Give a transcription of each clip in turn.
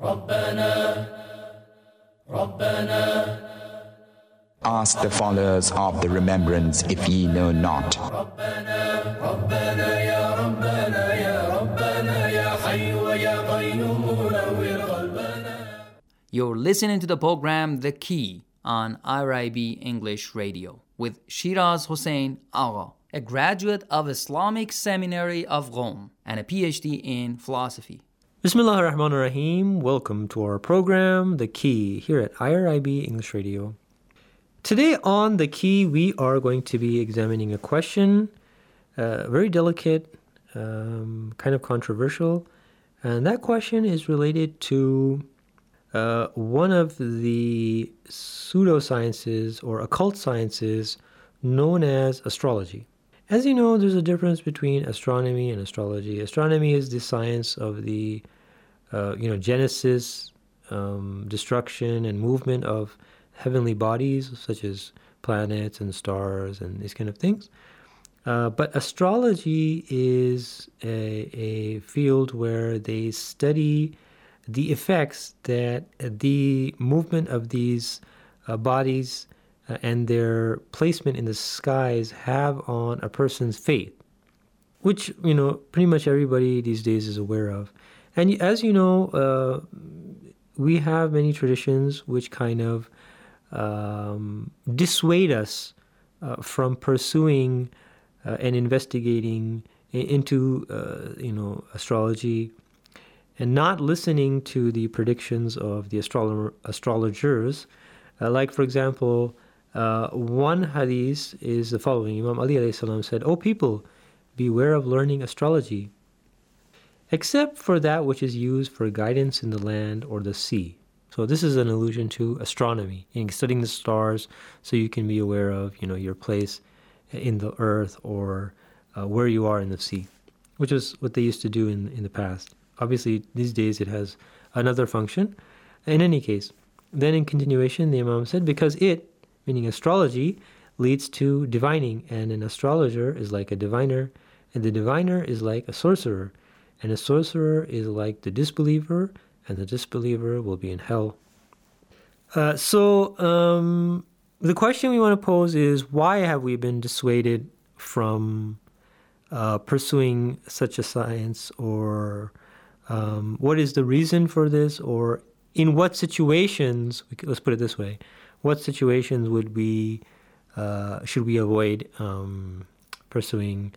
Ask the followers of the remembrance if ye know not. You're listening to the program The Key on IRIB English Radio with Shiraz Hossein Agha, a graduate of Islamic Seminary of Rome and a PhD in philosophy. Bismillah ar-Rahman ar-Rahim. Welcome to our program, The Key, here at IRIB English Radio. Today on The Key, we are going to be examining a question, very delicate, kind of controversial, and that question is related to one of the pseudosciences or occult sciences known as astrology. As you know, there's a difference between astronomy and astrology. Astronomy is the science of the genesis, destruction, and movement of heavenly bodies, such as planets and stars and these kind of things. But astrology is a field where they study the effects that the movement of these bodies and their placement in the skies have on a person's faith, which, pretty much everybody these days is aware of. And as you know, we have many traditions which kind of dissuade us from pursuing and investigating into, astrology and not listening to the predictions of the astrologers. Like, for example, one hadith is the following. Imam Ali alayhi salam said, "O people, beware of learning astrology, except for that which is used for guidance in the land or the sea." So this is an allusion to astronomy, studying the stars so you can be aware of, your place in the earth or where you are in the sea, which is what they used to do in the past. Obviously, these days it has another function. In any case, then in continuation, the Imam said, because it, meaning astrology, leads to divining, and an astrologer is like a diviner, and the diviner is like a sorcerer, and a sorcerer is like the disbeliever, and the disbeliever will be in hell. So the question we want to pose is, why have we been dissuaded from pursuing such a science, or what is the reason for this, or in what situations, let's put it this way, what situations should we avoid pursuing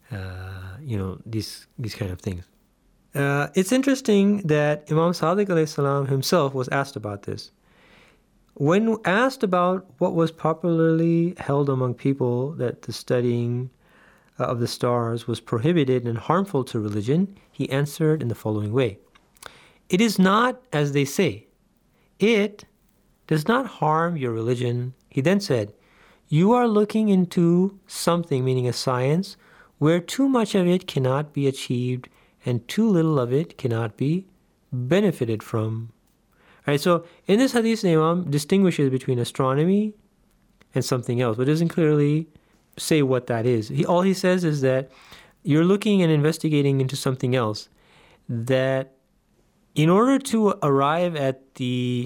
these kind of things? It's interesting that Imam Sadiq alayhi salam himself was asked about this. When asked about what was popularly held among people that the studying of the stars was prohibited and harmful to religion, he answered in the following way. It is not as they say. It does not harm your religion. He then said, you are looking into something, meaning a science, where too much of it cannot be achieved and too little of it cannot be benefited from. All right, so in this hadith, the Imam distinguishes between astronomy and something else, but doesn't clearly say what that is. All he says is that you're looking and investigating into something else, that in order to arrive at the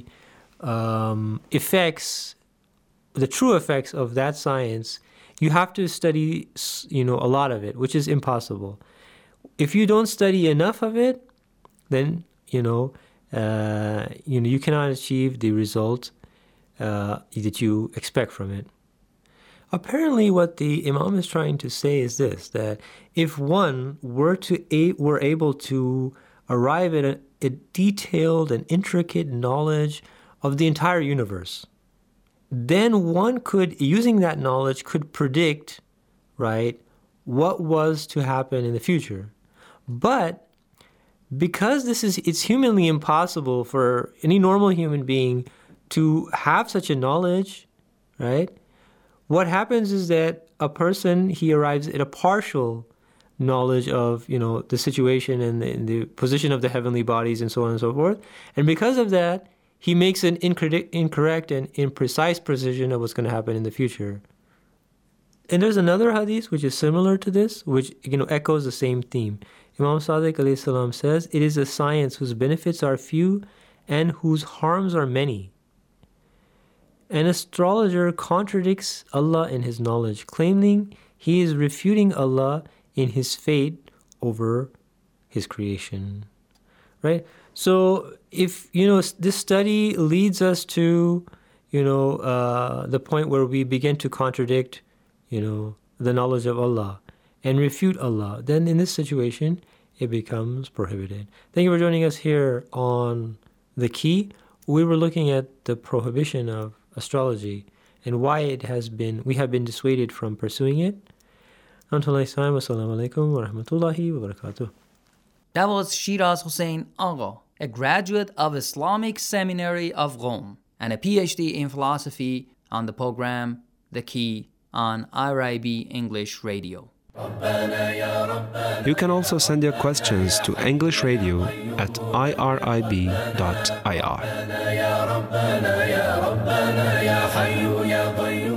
effects, the true effects of that science, you have to study, a lot of it, which is impossible. If you don't study enough of it, then you cannot achieve the result that you expect from it. Apparently, what the Imam is trying to say is this: that if one were able to arrive at a detailed and intricate knowledge of the entire universe, then one could, using that knowledge, could predict, right, what was to happen in the future. But because it's humanly impossible for any normal human being to have such a knowledge, right? What happens is that a person, he arrives at a partial knowledge of, the situation and the position of the heavenly bodies and so on and so forth. And because of that, he makes an incorrect and imprecise precision of what's going to happen in the future. And there's another hadith which is similar to this, which echoes the same theme. Imam Sadiq alayhi salam says, it is a science whose benefits are few and whose harms are many. An astrologer contradicts Allah in his knowledge, claiming he is refuting Allah in his fate over his creation. Right? So if, this study leads us to, the point where we begin to contradict, the knowledge of Allah and refute Allah, then in this situation, it becomes prohibited. Thank you for joining us here on The Key. We were looking at the prohibition of astrology and why we have been dissuaded from pursuing it. Until next time, assalamu alaikum wa rahmatullahi wa barakatuh. That was Shiraz Hussain Agha, a graduate of Islamic Seminary of Rome and a PhD in philosophy, on the program The Key on IRIB English Radio. You can also send your questions to English Radio at irib.ir.